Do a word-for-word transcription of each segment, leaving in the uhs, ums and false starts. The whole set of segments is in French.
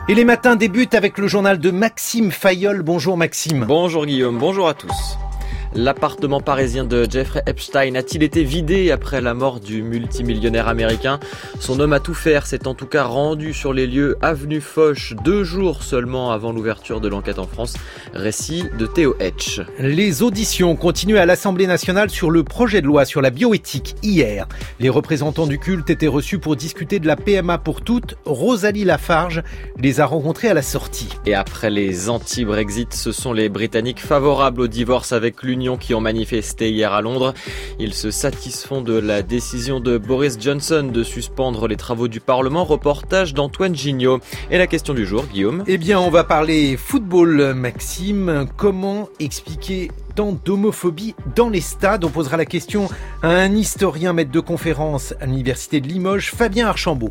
Et les matins débutent avec le journal de Maxime Fayolle. Bonjour Maxime. Bonjour Guillaume, bonjour à tous. L'appartement parisien de Jeffrey Epstein a-t-il été vidé après la mort du multimillionnaire américain ? Son homme à tout faire s'est en tout cas rendu sur les lieux avenue Foch deux jours seulement avant l'ouverture de l'enquête en France. Récit de Théo Hetch. Les auditions continuent à l'Assemblée nationale sur le projet de loi sur la bioéthique hier. Les représentants du culte étaient reçus pour discuter de la P M A pour toutes. Rosalie Lafarge les a rencontrés à la sortie. Et après les anti-Brexit, ce sont les Britanniques favorables au divorce avec l'Union qui ont manifesté hier à Londres. Ils se satisfont de la décision de Boris Johnson de suspendre les travaux du Parlement. Reportage d'Antoine Gignot. Et la question du jour, Guillaume ? Eh bien, on va parler football, Maxime. Comment expliquer tant d'homophobie dans les stades ? On posera la question à un historien maître de conférence à l'Université de Limoges, Fabien Archambault.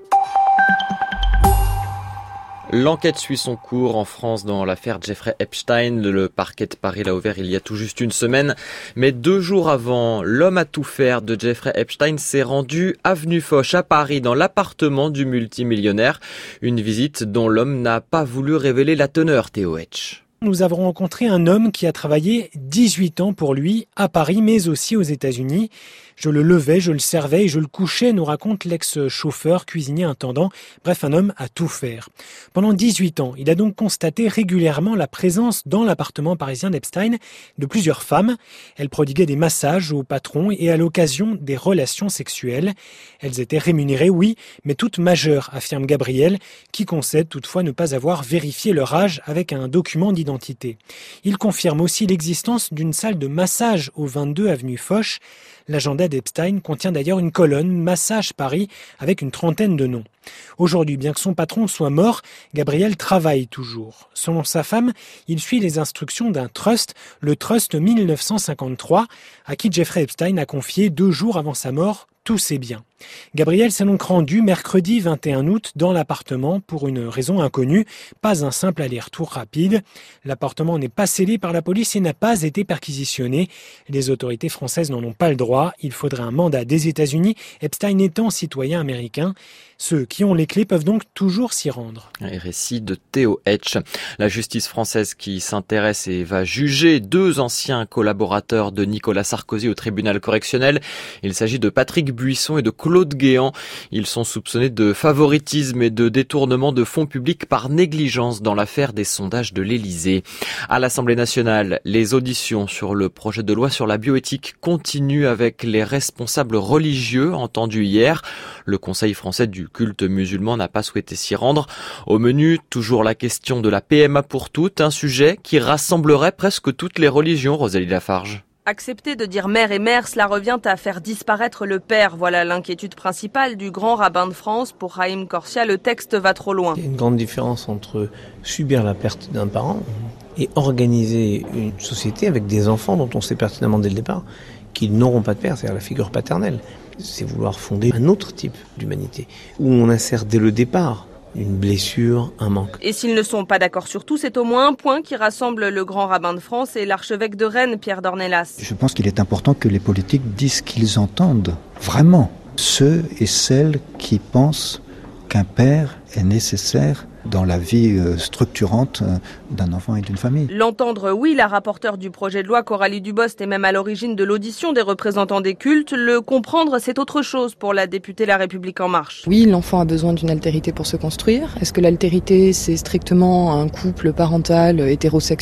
L'enquête suit son cours en France dans l'affaire Jeffrey Epstein. Le parquet de Paris l'a ouvert il y a tout juste une semaine. Mais deux jours avant, l'homme à tout faire de Jeffrey Epstein s'est rendu avenue Foch à Paris dans l'appartement du multimillionnaire. Une visite dont l'homme n'a pas voulu révéler la teneur, Théo Hetch. Nous avons rencontré un homme qui a travaillé dix-huit ans pour lui à Paris, mais aussi aux États-Unis. Je le levais, je le servais et je le couchais, nous raconte l'ex-chauffeur, cuisinier, intendant, bref, un homme à tout faire. Pendant dix-huit ans, il a donc constaté régulièrement la présence dans l'appartement parisien d'Epstein de plusieurs femmes. Elles prodiguaient des massages au patron et à l'occasion des relations sexuelles. Elles étaient rémunérées, oui, mais toutes majeures, affirme Gabriel, qui concède toutefois ne pas avoir vérifié leur âge avec un document d'identité. Il confirme aussi l'existence d'une salle de massage au vingt-deux avenue Foch. L'agenda d'Epstein contient d'ailleurs une colonne Massage Paris avec une trentaine de noms. Aujourd'hui, bien que son patron soit mort, Gabriel travaille toujours. Selon sa femme, il suit les instructions d'un trust, le Trust mille neuf cent cinquante-trois, à qui Jeffrey Epstein a confié deux jours avant sa mort tous ses biens. Gabriel s'est donc rendu mercredi vingt et un août dans l'appartement pour une raison inconnue, pas un simple aller-retour rapide. L'appartement n'est pas scellé par la police et n'a pas été perquisitionné. Les autorités françaises n'en ont pas le droit. Il faudrait un mandat des États-Unis, Epstein étant citoyen américain. Ceux qui ont les clés peuvent donc toujours s'y rendre. Un récit de Théo Hetch. La justice française qui s'intéresse et va juger deux anciens collaborateurs de Nicolas Sarkozy au tribunal correctionnel. Il s'agit de Patrick Buisson et de Claude Guéant. Ils sont soupçonnés de favoritisme et de détournement de fonds publics par négligence dans l'affaire des sondages de l'Élysée. À l'Assemblée nationale, les auditions sur le projet de loi sur la bioéthique continuent avec les responsables religieux entendus hier. Le Conseil français du culte musulman n'a pas souhaité s'y rendre. Au menu, toujours la question de la P M A pour toutes, un sujet qui rassemblerait presque toutes les religions, Rosalie Lafarge. Accepter de dire mère et mère, cela revient à faire disparaître le père. Voilà l'inquiétude principale du grand rabbin de France. Pour Raïm Corsia, le texte va trop loin. Il y a une grande différence entre subir la perte d'un parent et organiser une société avec des enfants dont on sait pertinemment dès le départ qu'ils n'auront pas de père, c'est-à-dire la figure paternelle. C'est vouloir fonder un autre type d'humanité, où on insère dès le départ une blessure, un manque. Et s'ils ne sont pas d'accord sur tout, c'est au moins un point qui rassemble le grand rabbin de France et l'archevêque de Rennes, Pierre Dornelas. Je pense qu'il est important que les politiques disent ce qu'ils entendent, vraiment. Ceux et celles qui pensent qu'un père est nécessaire dans la vie structurante d'un enfant et d'une famille. L'entendre, oui, la rapporteure du projet de loi, Coralie Dubost, est même à l'origine de l'audition des représentants des cultes. Le comprendre, c'est autre chose pour la députée La République En Marche. Oui, l'enfant a besoin d'une altérité pour se construire. Est-ce que l'altérité, c'est strictement un couple parental hétérosexuel ?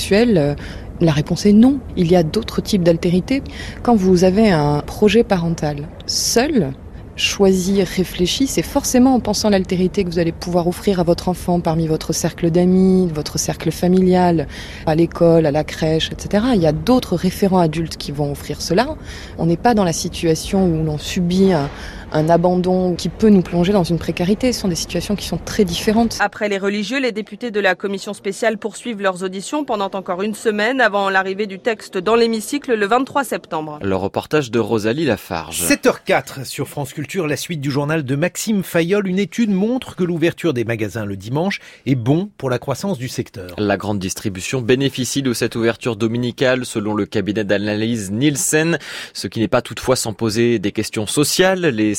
La réponse est non. Il y a d'autres types d'altérité. Quand vous avez un projet parental seul, choisi, réfléchi, c'est forcément en pensant l'altérité que vous allez pouvoir offrir à votre enfant parmi votre cercle d'amis, votre cercle familial, à l'école, à la crèche, et cetera. Il y a d'autres référents adultes qui vont offrir cela. On n'est pas dans la situation où l'on subit un, un abandon qui peut nous plonger dans une précarité. Ce sont des situations qui sont très différentes. Après les religieux, les députés de la commission spéciale poursuivent leurs auditions pendant encore une semaine avant l'arrivée du texte dans l'hémicycle le vingt-trois septembre. Le reportage de Rosalie Lafarge. sept heures quatre sur France Culture. La suite du journal de Maxime Fayolle. Une étude montre que l'ouverture des magasins le dimanche est bon pour la croissance du secteur. La grande distribution bénéficie de cette ouverture dominicale selon le cabinet d'analyse Nielsen, ce qui n'est pas toutefois sans poser des questions sociales. Les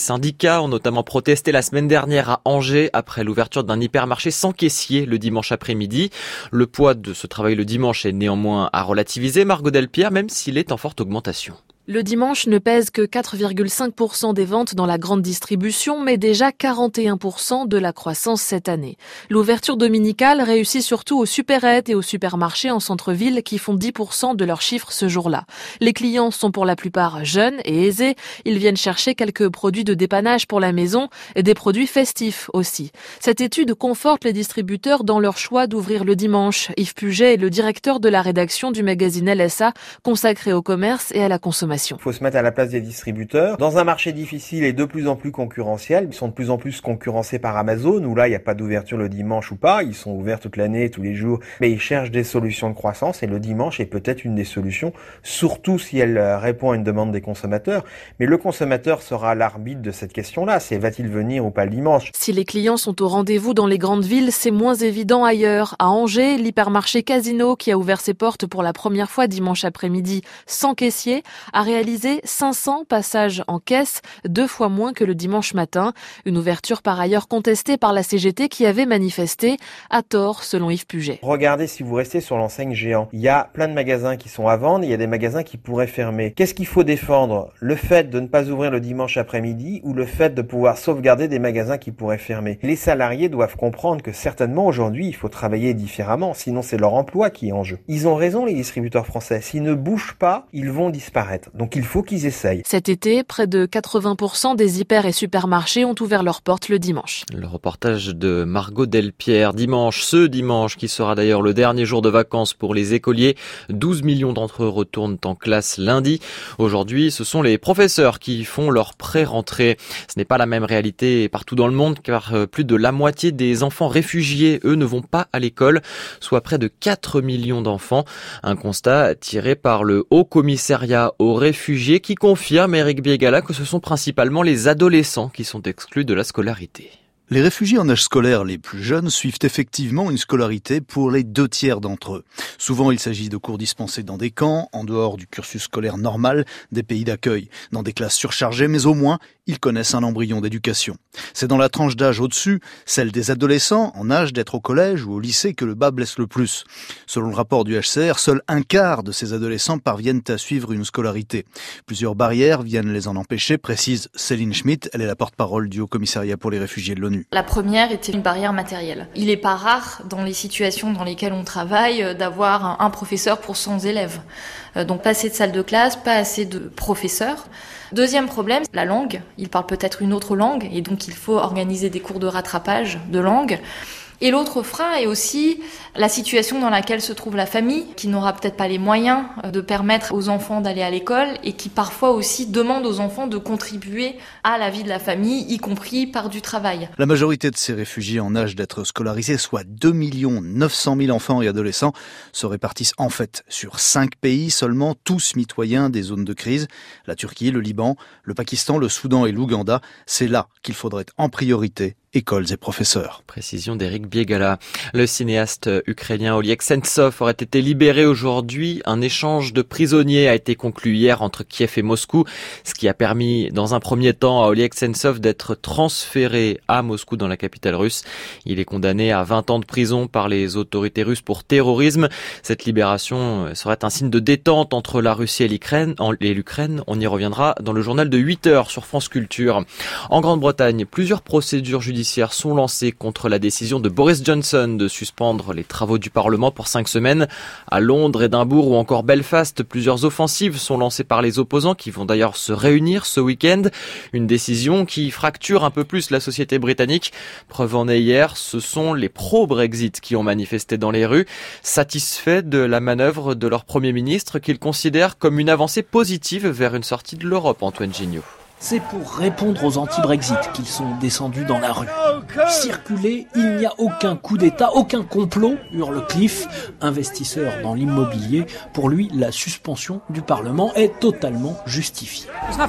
syndicats ont notamment protesté la semaine dernière à Angers après l'ouverture d'un hypermarché sans caissier le dimanche après-midi. Le poids de ce travail le dimanche est néanmoins à relativiser, Margot Delpierre, même s'il est en forte augmentation. Le dimanche ne pèse que quatre virgule cinq pour cent des ventes dans la grande distribution, mais déjà quarante et un pour cent de la croissance cette année. L'ouverture dominicale réussit surtout aux supérettes et aux supermarchés en centre-ville qui font dix pour cent de leurs chiffres ce jour-là. Les clients sont pour la plupart jeunes et aisés. Ils viennent chercher quelques produits de dépannage pour la maison et des produits festifs aussi. Cette étude conforte les distributeurs dans leur choix d'ouvrir le dimanche. Yves Puget est le directeur de la rédaction du magazine L S A consacré au commerce et à la consommation. Il faut se mettre à la place des distributeurs. Dans un marché difficile et de plus en plus concurrentiel, ils sont de plus en plus concurrencés par Amazon, où là, il n'y a pas d'ouverture le dimanche ou pas. Ils sont ouverts toute l'année, tous les jours. Mais ils cherchent des solutions de croissance et le dimanche est peut-être une des solutions, surtout si elle répond à une demande des consommateurs. Mais le consommateur sera l'arbitre de cette question-là. C'est va-t-il venir ou pas le dimanche? Si les clients sont au rendez-vous dans les grandes villes, c'est moins évident ailleurs. À Angers, l'hypermarché Casino, qui a ouvert ses portes pour la première fois dimanche après-midi sans caissier, a réalisé cinq cents passages en caisse, deux fois moins que le dimanche matin. Une ouverture par ailleurs contestée par la C G T qui avait manifesté, à tort selon Yves Puget. Regardez si vous restez sur l'enseigne Géant. Il y a plein de magasins qui sont à vendre, il y a des magasins qui pourraient fermer. Qu'est-ce qu'il faut défendre? Le fait de ne pas ouvrir le dimanche après-midi ou le fait de pouvoir sauvegarder des magasins qui pourraient fermer? Les salariés doivent comprendre que certainement aujourd'hui il faut travailler différemment, sinon c'est leur emploi qui est en jeu. Ils ont raison les distributeurs français, s'ils ne bougent pas, ils vont disparaître. Donc il faut qu'ils essayent. Cet été, près de quatre-vingts pour cent des hyper et supermarchés ont ouvert leurs portes le dimanche. Le reportage de Margot Delpierre. Dimanche, ce dimanche, qui sera d'ailleurs le dernier jour de vacances pour les écoliers. douze millions d'entre eux retournent en classe lundi. Aujourd'hui, ce sont les professeurs qui font leur pré-rentrée. Ce n'est pas la même réalité partout dans le monde, car plus de la moitié des enfants réfugiés, eux, ne vont pas à l'école, soit près de quatre millions d'enfants. Un constat tiré par le Haut Commissariat aux réfugiés qui confirme, Éric Biégala, que ce sont principalement les adolescents qui sont exclus de la scolarité. Les réfugiés en âge scolaire les plus jeunes suivent effectivement une scolarité pour les deux tiers d'entre eux. Souvent, il s'agit de cours dispensés dans des camps, en dehors du cursus scolaire normal des pays d'accueil, dans des classes surchargées, mais au moins, ils connaissent un embryon d'éducation. C'est dans la tranche d'âge au-dessus, celle des adolescents en âge d'être au collège ou au lycée, que le bas blesse le plus. Selon le rapport du H C R, seul un quart de ces adolescents parviennent à suivre une scolarité. Plusieurs barrières viennent les en empêcher, précise Céline Schmitt, elle est la porte-parole du Haut Commissariat pour les réfugiés de l'ONU. La première était une barrière matérielle. Il n'est pas rare, dans les situations dans lesquelles on travaille, d'avoir un professeur pour cent élèves. Donc pas assez de salles de classe, pas assez de professeurs. Deuxième problème, la langue. Ils parlent peut-être une autre langue et donc il faut organiser des cours de rattrapage de langue. Et l'autre frein est aussi la situation dans laquelle se trouve la famille, qui n'aura peut-être pas les moyens de permettre aux enfants d'aller à l'école et qui parfois aussi demande aux enfants de contribuer à la vie de la famille, y compris par du travail. La majorité de ces réfugiés en âge d'être scolarisés, soit deux millions neuf cent mille enfants et adolescents, se répartissent en fait sur cinq pays seulement, tous mitoyens des zones de crise. La Turquie, le Liban, le Pakistan, le Soudan et l'Ouganda. C'est là qu'il faudrait en priorité écoles et professeurs. Précision d'Éric Biégala. Le cinéaste ukrainien Oleg Sentsov aurait été libéré aujourd'hui. Un échange de prisonniers a été conclu hier entre Kiev et Moscou, ce qui a permis dans un premier temps à Oleg Sentsov d'être transféré à Moscou dans la capitale russe. Il est condamné à vingt ans de prison par les autorités russes pour terrorisme. Cette libération serait un signe de détente entre la Russie et l'Ukraine. Et l'Ukraine, on y reviendra dans le journal de huit heures sur France Culture. En Grande-Bretagne, plusieurs procédures judiciaires sont lancées contre la décision de Boris Johnson de suspendre les travaux du Parlement pour cinq semaines. À Londres, Édimbourg ou encore Belfast, plusieurs offensives sont lancées par les opposants qui vont d'ailleurs se réunir ce week-end. Une décision qui fracture un peu plus la société britannique. Preuve en est hier, ce sont les pro-Brexit qui ont manifesté dans les rues, satisfaits de la manœuvre de leur Premier ministre qu'ils considèrent comme une avancée positive vers une sortie de l'Europe, Antoine Gignot. C'est pour répondre aux anti-Brexit qu'ils sont descendus dans la rue. Circuler, il n'y a aucun coup d'État, aucun complot, hurle Cliff, investisseur dans l'immobilier. Pour lui, la suspension du Parlement est totalement justifiée.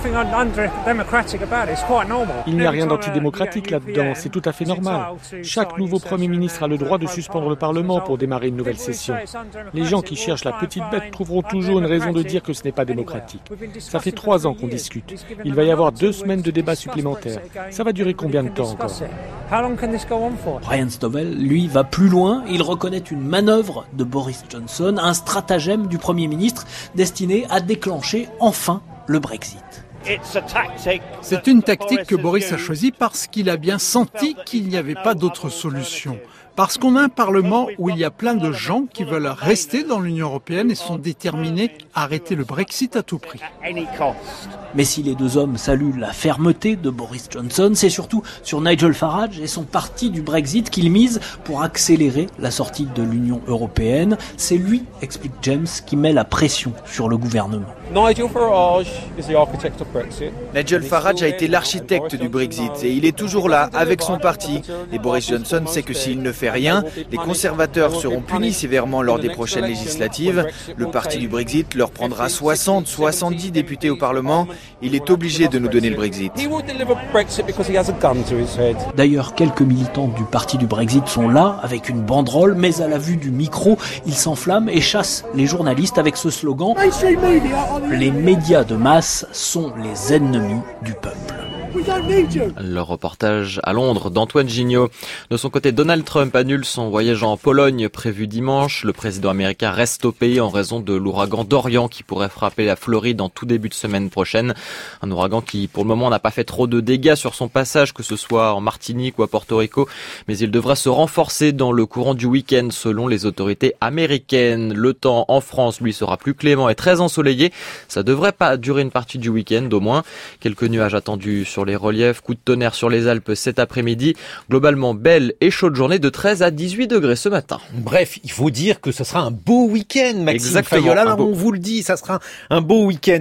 Il n'y a rien d'antidémocratique là-dedans, c'est tout à fait normal. Chaque nouveau Premier ministre a le droit de suspendre le Parlement pour démarrer une nouvelle session. Les gens qui cherchent la petite bête trouveront toujours une raison de dire que ce n'est pas démocratique. Ça fait trois ans qu'on discute. Il va y avoir avoir deux semaines de débat supplémentaires. Ça va durer combien de temps encore ? Brian Stovell, lui, va plus loin. Il reconnaît une manœuvre de Boris Johnson, un stratagème du Premier ministre destiné à déclencher enfin le Brexit. C'est une tactique que Boris a choisie parce qu'il a bien senti qu'il n'y avait pas d'autre solution. Parce qu'on a un Parlement où il y a plein de gens qui veulent rester dans l'Union européenne et sont déterminés à arrêter le Brexit à tout prix. Mais si les deux hommes saluent la fermeté de Boris Johnson, c'est surtout sur Nigel Farage et son parti du Brexit qu'ils misent pour accélérer la sortie de l'Union européenne. C'est lui, explique James, qui met la pression sur le gouvernement. Nigel Farage is the architect of Brexit. Nigel Farage a été l'architecte du Brexit et il est toujours là avec son parti. Et Boris Johnson sait que s'il ne fait rien, les conservateurs seront punis sévèrement lors des prochaines législatives. Le parti du Brexit leur prendra soixante, soixante-dix députés au Parlement. Il est obligé de nous donner le Brexit. D'ailleurs, quelques militants du parti du Brexit sont là avec une banderole, mais à la vue du micro, ils s'enflamment et chassent les journalistes avec ce slogan: les médias de masse sont les ennemis du peuple. Le reportage à Londres d'Antoine Gignot. De son côté, Donald Trump annule son voyage en Pologne prévu dimanche. Le président américain reste au pays en raison de l'ouragan Dorian qui pourrait frapper la Floride en tout début de semaine prochaine. Un ouragan qui, pour le moment, n'a pas fait trop de dégâts sur son passage, que ce soit en Martinique ou à Porto Rico. Mais il devrait se renforcer dans le courant du week-end, selon les autorités américaines. Le temps en France, lui, sera plus clément et très ensoleillé. Ça devrait pas durer une partie du week-end, au moins. Quelques nuages attendus sur les reliefs, coup de tonnerre sur les Alpes cet après-midi. Globalement, belle et chaude journée de treize à dix-huit degrés ce matin. Bref, il faut dire que ce sera un beau week-end, Maxime Exactement, Fayola. un beau... On vous le dit, ça sera un beau week-end.